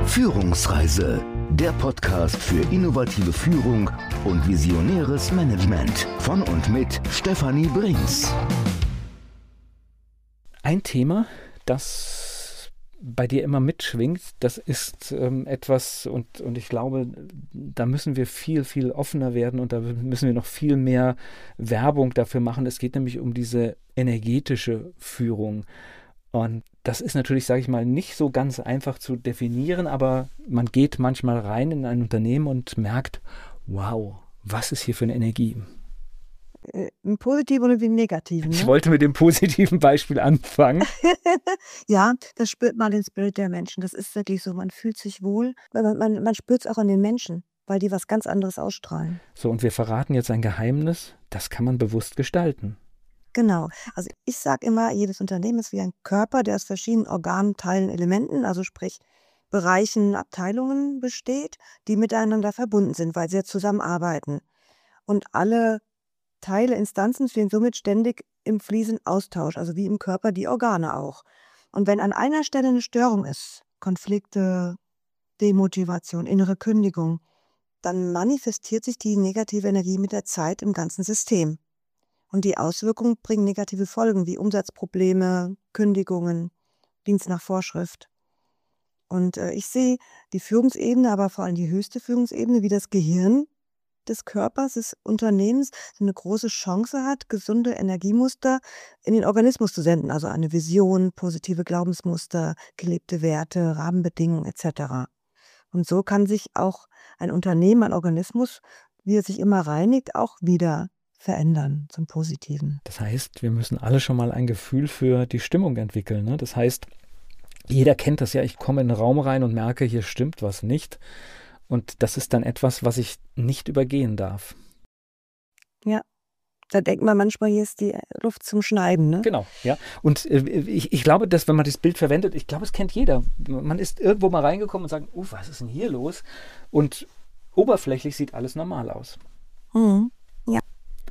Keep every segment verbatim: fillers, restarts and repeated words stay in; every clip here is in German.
Führungsreise, der Podcast für innovative Führung und visionäres Management von und mit Stefanie Brings. Ein Thema, das bei dir immer mitschwingt, das ist ähm, etwas, und, und ich glaube, da müssen wir viel, viel offener werden und da müssen wir noch viel mehr Werbung dafür machen. Es geht nämlich um diese energetische Führung. Und das ist natürlich, sage ich mal, nicht so ganz einfach zu definieren, aber man geht manchmal rein in ein Unternehmen und merkt, wow, was ist hier für eine Energie? Im Positiven oder im Negativen? Ne? Ich wollte mit dem positiven Beispiel anfangen. Ja, das spürt man den Spirit der Menschen. Das ist wirklich so, man fühlt sich wohl. Man, man, man spürt es auch an den Menschen, weil die was ganz anderes ausstrahlen. So, und wir verraten jetzt ein Geheimnis, das kann man bewusst gestalten. Genau. Also ich sage immer, jedes Unternehmen ist wie ein Körper, der aus verschiedenen Organen, Teilen, Elementen, also sprich Bereichen, Abteilungen besteht, die miteinander verbunden sind, weil sie ja zusammenarbeiten. Und alle Teile, Instanzen stehen somit ständig im fließenden Austausch, also wie im Körper die Organe auch. Und wenn an einer Stelle eine Störung ist, Konflikte, Demotivation, innere Kündigung, dann manifestiert sich die negative Energie mit der Zeit im ganzen System. Und die Auswirkungen bringen negative Folgen wie Umsatzprobleme, Kündigungen, Dienst nach Vorschrift. Und äh, ich sehe die Führungsebene, aber vor allem die höchste Führungsebene, wie das Gehirn des Körpers, des Unternehmens, eine große Chance hat, gesunde Energiemuster in den Organismus zu senden. Also eine Vision, positive Glaubensmuster, gelebte Werte, Rahmenbedingungen et cetera. Und so kann sich auch ein Unternehmen, ein Organismus, wie er sich immer reinigt, auch wieder verändern zum Positiven. Das heißt, wir müssen alle schon mal ein Gefühl für die Stimmung entwickeln. Ne? Das heißt, jeder kennt das ja, ich komme in einen Raum rein und merke, hier stimmt was nicht. Und das ist dann etwas, was ich nicht übergehen darf. Ja, da denkt man manchmal, hier ist die Luft zum Schneiden. Ne? Genau, ja. Und äh, ich, ich glaube, dass wenn man das Bild verwendet, ich glaube, es kennt jeder. Man ist irgendwo mal reingekommen und sagt, uh, was ist denn hier los? Und oberflächlich sieht alles normal aus. Mhm. Ja.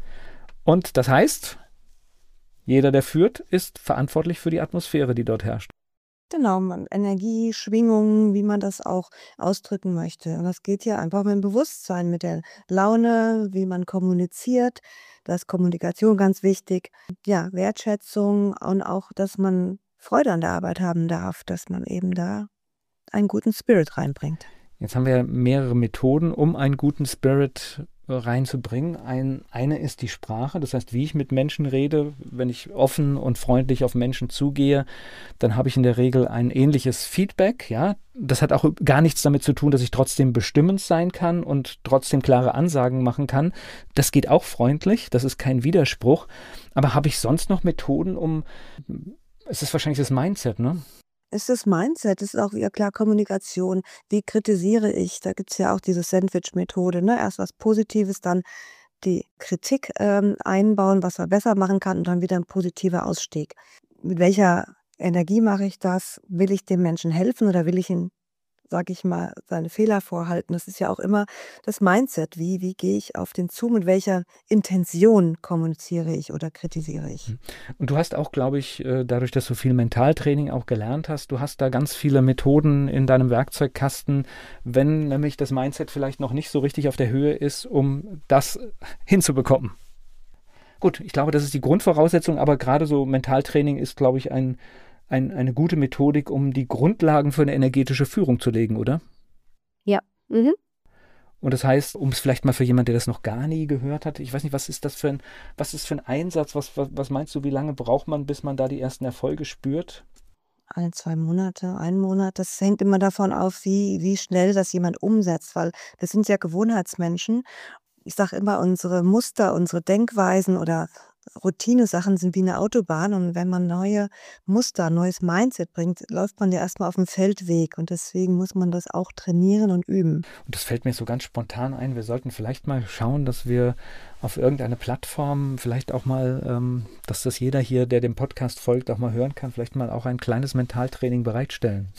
Und das heißt, jeder, der führt, ist verantwortlich für die Atmosphäre, die dort herrscht. Genau, man, Energie, Schwingungen, wie man das auch ausdrücken möchte. Und das geht ja einfach mit dem Bewusstsein, mit der Laune, wie man kommuniziert. Da ist Kommunikation ganz wichtig. Ja, Wertschätzung und auch, dass man Freude an der Arbeit haben darf, dass man eben da einen guten Spirit reinbringt. Jetzt haben wir mehrere Methoden, um einen guten Spirit reinzubringen. Ein, eine ist die Sprache, das heißt, wie ich mit Menschen rede. Wenn ich offen und freundlich auf Menschen zugehe, dann habe ich in der Regel ein ähnliches Feedback. Ja, das hat auch gar nichts damit zu tun, dass ich trotzdem bestimmend sein kann und trotzdem klare Ansagen machen kann. Das geht auch freundlich, das ist kein Widerspruch. Aber habe ich sonst noch Methoden, um, es ist wahrscheinlich das Mindset, ne? Es ist das Mindset, es ist auch ja klar Kommunikation. Wie kritisiere ich? Da gibt es ja auch diese Sandwich-Methode. Ne? Erst was Positives, dann die Kritik ähm, einbauen, was man besser machen kann und dann wieder ein positiver Ausstieg. Mit welcher Energie mache ich das? Will ich dem Menschen helfen oder will ich ihn, sage ich mal, seine Fehler vorhalten? Das ist ja auch immer das Mindset. Wie, wie gehe ich auf den zu? Mit welcher Intention kommuniziere ich oder kritisiere ich? Und du hast auch, glaube ich, dadurch, dass du viel Mentaltraining auch gelernt hast, du hast da ganz viele Methoden in deinem Werkzeugkasten, wenn nämlich das Mindset vielleicht noch nicht so richtig auf der Höhe ist, um das hinzubekommen. Gut, ich glaube, das ist die Grundvoraussetzung, aber gerade so Mentaltraining ist, glaube ich, ein Ein, eine gute Methodik, um die Grundlagen für eine energetische Führung zu legen, oder? Ja. Mhm. Und das heißt, um es vielleicht mal für jemanden, der das noch gar nie gehört hat, ich weiß nicht, was ist das für ein, was ist für ein Einsatz, was, was, was meinst du, wie lange braucht man, bis man da die ersten Erfolge spürt? Alle zwei Monate, einen Monat, das hängt immer davon auf, wie, wie schnell das jemand umsetzt, weil wir sind ja Gewohnheitsmenschen. Ich sage immer, unsere Muster, unsere Denkweisen oder Routine-Sachen sind wie eine Autobahn und wenn man neue Muster, neues Mindset bringt, läuft man ja erstmal auf dem Feldweg und deswegen muss man das auch trainieren und üben. Und das fällt mir so ganz spontan ein, wir sollten vielleicht mal schauen, dass wir auf irgendeine Plattform vielleicht auch mal, ähm, dass das jeder hier, der dem Podcast folgt, auch mal hören kann, vielleicht mal auch ein kleines Mentaltraining bereitstellen.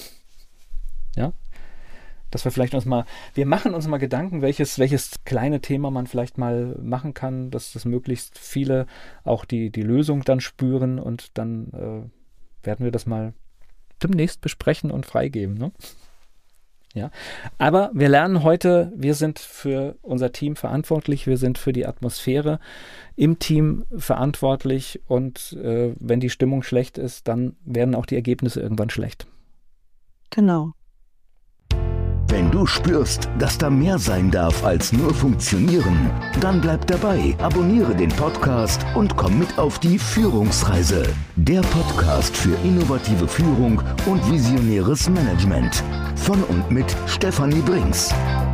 Ja? Dass wir vielleicht uns mal, wir machen uns mal Gedanken, welches, welches kleine Thema man vielleicht mal machen kann, dass das möglichst viele auch die, die Lösung dann spüren und dann äh, werden wir das mal demnächst besprechen und freigeben. Ne? Ja, aber wir lernen heute, wir sind für unser Team verantwortlich, wir sind für die Atmosphäre im Team verantwortlich und äh, wenn die Stimmung schlecht ist, dann werden auch die Ergebnisse irgendwann schlecht. Genau. Wenn du spürst, dass da mehr sein darf als nur funktionieren, dann bleib dabei, abonniere den Podcast und komm mit auf die Führungsreise. Der Podcast für innovative Führung und visionäres Management. Von und mit Stefanie Brings.